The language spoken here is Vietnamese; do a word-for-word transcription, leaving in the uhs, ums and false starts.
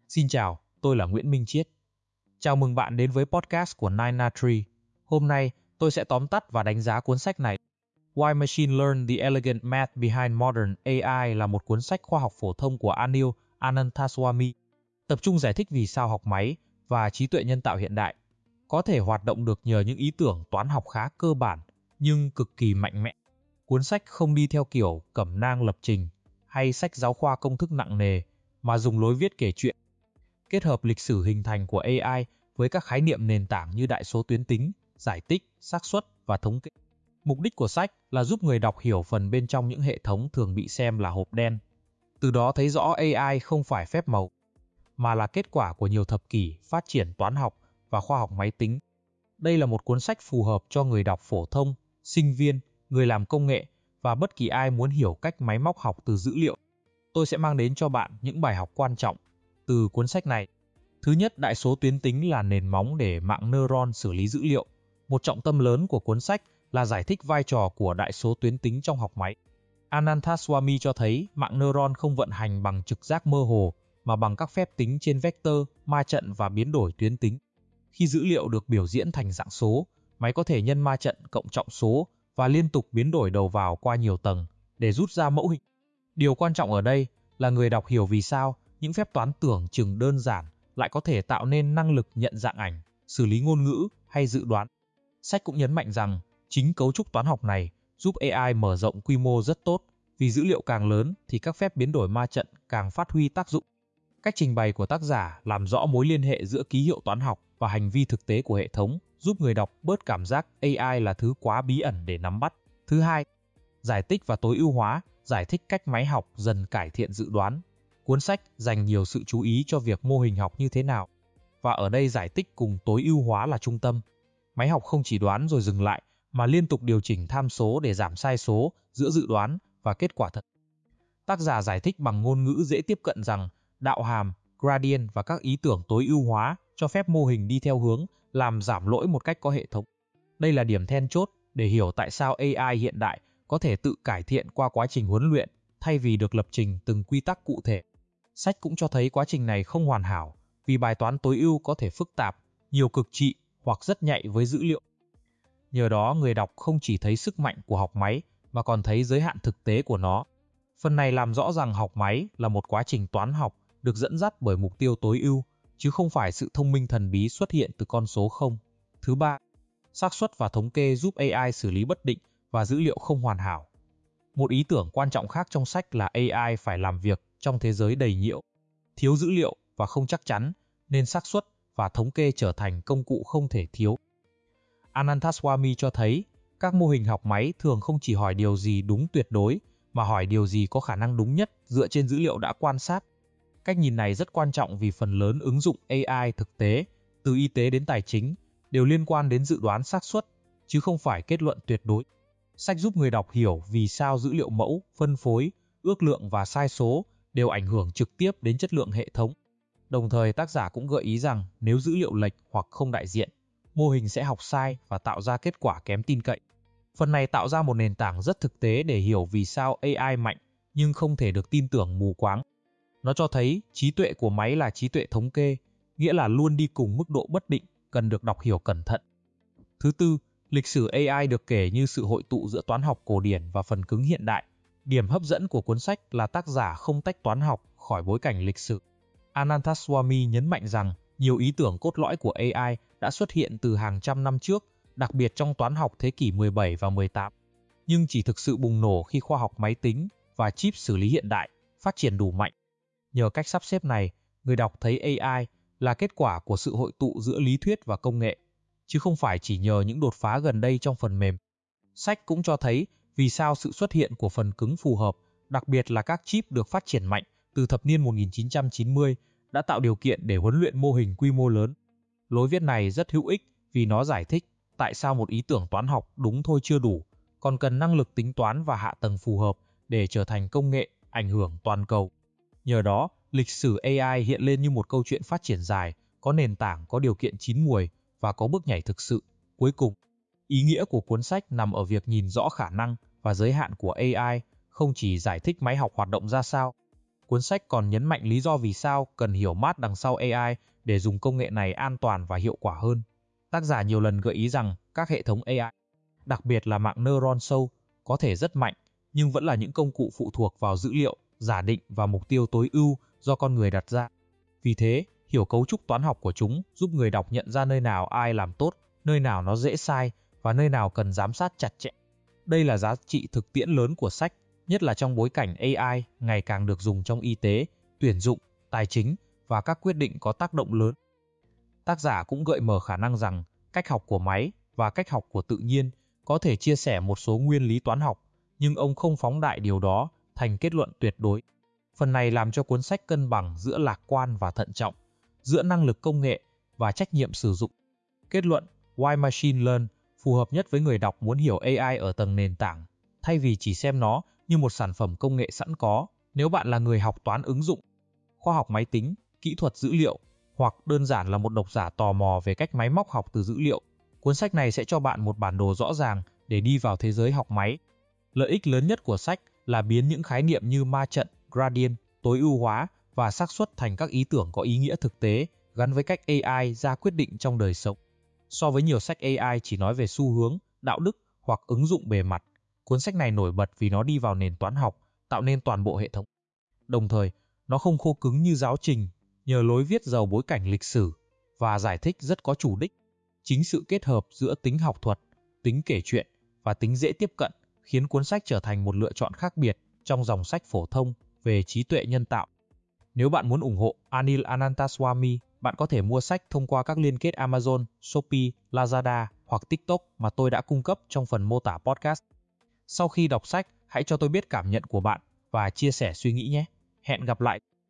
Xin chào, tôi là Nguyễn Minh Chiết. Chào mừng bạn đến với podcast của Nine na Tree. Hôm nay, tôi sẽ tóm tắt và đánh giá cuốn sách này. Why Machine Learn the Elegant Math Behind Modern a i là một cuốn sách khoa học phổ thông của Anil Ananthaswamy, tập trung giải thích vì sao học máy và trí tuệ nhân tạo hiện đại có thể hoạt động được nhờ những ý tưởng toán học khá cơ bản nhưng cực kỳ mạnh mẽ. Cuốn sách không đi theo kiểu cẩm nang lập trình hay sách giáo khoa công thức nặng nề, mà dùng lối viết kể chuyện, kết hợp lịch sử hình thành của a i với các khái niệm nền tảng như đại số tuyến tính, giải tích, xác suất và thống kê. Mục đích của sách là giúp người đọc hiểu phần bên trong những hệ thống thường bị xem là hộp đen. Từ đó thấy rõ a i không phải phép màu, mà là kết quả của nhiều thập kỷ phát triển toán học và khoa học máy tính. Đây là một cuốn sách phù hợp cho người đọc phổ thông, sinh viên, người làm công nghệ và bất kỳ ai muốn hiểu cách máy móc học từ dữ liệu. Tôi sẽ mang đến cho bạn những bài học quan trọng từ cuốn sách này. Thứ nhất, đại số tuyến tính là nền móng để mạng neuron xử lý dữ liệu. Một trọng tâm lớn của cuốn sách là giải thích vai trò của đại số tuyến tính trong học máy. Ananthaswamy cho thấy mạng neuron không vận hành bằng trực giác mơ hồ, mà bằng các phép tính trên vector, ma trận và biến đổi tuyến tính. Khi dữ liệu được biểu diễn thành dạng số, máy có thể nhân ma trận cộng trọng số và liên tục biến đổi đầu vào qua nhiều tầng để rút ra mẫu hình. Điều quan trọng ở đây là người đọc hiểu vì sao những phép toán tưởng chừng đơn giản lại có thể tạo nên năng lực nhận dạng ảnh, xử lý ngôn ngữ hay dự đoán. Sách cũng nhấn mạnh rằng chính cấu trúc toán học này giúp a i mở rộng quy mô rất tốt, vì dữ liệu càng lớn thì các phép biến đổi ma trận càng phát huy tác dụng. Cách trình bày của tác giả làm rõ mối liên hệ giữa ký hiệu toán học và hành vi thực tế của hệ thống, giúp người đọc bớt cảm giác a i là thứ quá bí ẩn để nắm bắt. Thứ hai, giải tích và tối ưu hóa, giải thích cách máy học dần cải thiện dự đoán. Cuốn sách dành nhiều sự chú ý cho việc mô hình học như thế nào, và ở đây giải tích cùng tối ưu hóa là trung tâm. Máy học không chỉ đoán rồi dừng lại, mà liên tục điều chỉnh tham số để giảm sai số giữa dự đoán và kết quả thật. Tác giả giải thích bằng ngôn ngữ dễ tiếp cận rằng đạo hàm, gradient và các ý tưởng tối ưu hóa cho phép mô hình đi theo hướng làm giảm lỗi một cách có hệ thống. Đây là điểm then chốt để hiểu tại sao a i hiện đại có thể tự cải thiện qua quá trình huấn luyện thay vì được lập trình từng quy tắc cụ thể. Sách cũng cho thấy quá trình này không hoàn hảo, vì bài toán tối ưu có thể phức tạp, nhiều cực trị hoặc rất nhạy với dữ liệu. Nhờ đó, người đọc không chỉ thấy sức mạnh của học máy mà còn thấy giới hạn thực tế của nó. Phần này làm rõ rằng học máy là một quá trình toán học được dẫn dắt bởi mục tiêu tối ưu, chứ không phải sự thông minh thần bí xuất hiện từ con số không. Thứ ba, xác suất và thống kê giúp a i xử lý bất định và dữ liệu không hoàn hảo. Một ý tưởng quan trọng khác trong sách là a i phải làm việc trong thế giới đầy nhiễu, thiếu dữ liệu và không chắc chắn, nên xác suất và thống kê trở thành công cụ không thể thiếu. Ananthaswamy cho thấy các mô hình học máy thường không chỉ hỏi điều gì đúng tuyệt đối, mà hỏi điều gì có khả năng đúng nhất dựa trên dữ liệu đã quan sát. Cách nhìn này rất quan trọng vì phần lớn ứng dụng a i thực tế, từ y tế đến tài chính, đều liên quan đến dự đoán xác suất, chứ không phải kết luận tuyệt đối. Sách giúp người đọc hiểu vì sao dữ liệu mẫu, phân phối, ước lượng và sai số đều ảnh hưởng trực tiếp đến chất lượng hệ thống. Đồng thời, tác giả cũng gợi ý rằng nếu dữ liệu lệch hoặc không đại diện, mô hình sẽ học sai và tạo ra kết quả kém tin cậy. Phần này tạo ra một nền tảng rất thực tế để hiểu vì sao a i mạnh nhưng không thể được tin tưởng mù quáng. Nó cho thấy trí tuệ của máy là trí tuệ thống kê, nghĩa là luôn đi cùng mức độ bất định, cần được đọc hiểu cẩn thận. Thứ tư, lịch sử a i được kể như sự hội tụ giữa toán học cổ điển và phần cứng hiện đại. Điểm hấp dẫn của cuốn sách là tác giả không tách toán học khỏi bối cảnh lịch sử. Ananthaswamy nhấn mạnh rằng nhiều ý tưởng cốt lõi của a i đã xuất hiện từ hàng trăm năm trước, đặc biệt trong toán học thế kỷ mười bảy và mười tám, nhưng chỉ thực sự bùng nổ khi khoa học máy tính và chip xử lý hiện đại phát triển đủ mạnh. Nhờ cách sắp xếp này, người đọc thấy a i là kết quả của sự hội tụ giữa lý thuyết và công nghệ, chứ không phải chỉ nhờ những đột phá gần đây trong phần mềm. Sách cũng cho thấy vì sao sự xuất hiện của phần cứng phù hợp, đặc biệt là các chip được phát triển mạnh từ thập niên một nghìn chín trăm chín mươi, đã tạo điều kiện để huấn luyện mô hình quy mô lớn. Lối viết này rất hữu ích vì nó giải thích tại sao một ý tưởng toán học đúng thôi chưa đủ, còn cần năng lực tính toán và hạ tầng phù hợp để trở thành công nghệ ảnh hưởng toàn cầu. Nhờ đó, lịch sử a i hiện lên như một câu chuyện phát triển dài, có nền tảng, có điều kiện chín muồi và có bước nhảy thực sự. Cuối cùng, ý nghĩa của cuốn sách nằm ở việc nhìn rõ khả năng và giới hạn của a i, không chỉ giải thích máy học hoạt động ra sao, Cuốn sách còn nhấn mạnh lý do vì sao cần hiểu math đằng sau a i để dùng công nghệ này an toàn và hiệu quả hơn. Tác giả nhiều lần gợi ý rằng các hệ thống a i, đặc biệt là mạng neuron sâu, có thể rất mạnh, nhưng vẫn là những công cụ phụ thuộc vào dữ liệu, giả định và mục tiêu tối ưu do con người đặt ra. Vì thế, hiểu cấu trúc toán học của chúng giúp người đọc nhận ra nơi nào ai làm tốt, nơi nào nó dễ sai và nơi nào cần giám sát chặt chẽ. Đây là giá trị thực tiễn lớn của sách, nhất là trong bối cảnh a i ngày càng được dùng trong y tế, tuyển dụng, tài chính và các quyết định có tác động lớn. Tác giả cũng gợi mở khả năng rằng cách học của máy và cách học của tự nhiên có thể chia sẻ một số nguyên lý toán học, nhưng ông không phóng đại điều đó thành kết luận tuyệt đối. Phần này làm cho cuốn sách cân bằng giữa lạc quan và thận trọng, giữa năng lực công nghệ và trách nhiệm sử dụng. Kết luận, Why Machine Learn phù hợp nhất với người đọc muốn hiểu a i ở tầng nền tảng, thay vì chỉ xem nó như một sản phẩm công nghệ sẵn có. Nếu bạn là người học toán ứng dụng, khoa học máy tính, kỹ thuật dữ liệu, hoặc đơn giản là một độc giả tò mò về cách máy móc học từ dữ liệu, cuốn sách này sẽ cho bạn một bản đồ rõ ràng để đi vào thế giới học máy. Lợi ích lớn nhất của sách là biến những khái niệm như ma trận, gradient, tối ưu hóa và xác suất thành các ý tưởng có ý nghĩa thực tế, gắn với cách a i ra quyết định trong đời sống. So với nhiều sách a i chỉ nói về xu hướng, đạo đức hoặc ứng dụng bề mặt, cuốn sách này nổi bật vì nó đi vào nền toán học, tạo nên toàn bộ hệ thống. Đồng thời, nó không khô cứng như giáo trình, nhờ lối viết giàu bối cảnh lịch sử và giải thích rất có chủ đích. Chính sự kết hợp giữa tính học thuật, tính kể chuyện và tính dễ tiếp cận khiến cuốn sách trở thành một lựa chọn khác biệt trong dòng sách phổ thông về trí tuệ nhân tạo. Nếu bạn muốn ủng hộ Anil Ananthaswamy, bạn có thể mua sách thông qua các liên kết Amazon, Shopee, Lazada hoặc TikTok mà tôi đã cung cấp trong phần mô tả podcast. Sau khi đọc sách, hãy cho tôi biết cảm nhận của bạn và chia sẻ suy nghĩ nhé. Hẹn gặp lại!